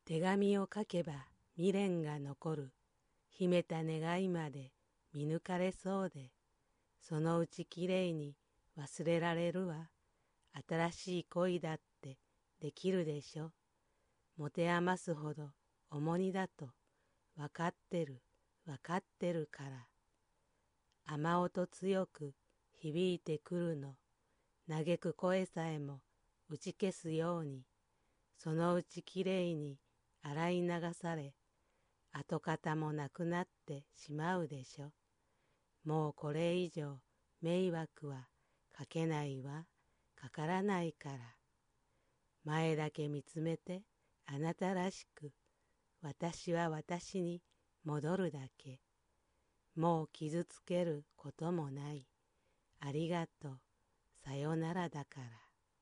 手紙を書けば未練が残る。秘めた願いまで見抜かれそうで、そのうちきれいに忘れられるわ。新しい恋だってできるでしょ。持て余すほど重荷だとわかってるから。雨音強く響いてくるの。嘆く声さえも打ち消すように、そのうちきれいに洗い流され、跡形もなくなってしまうでしょ。もうこれ以上迷惑はかけないわ、かからないから。前だけ見つめてあなたらしく、私は私に戻るだけ。もう傷つけることもない。ありがとう、さよならだから。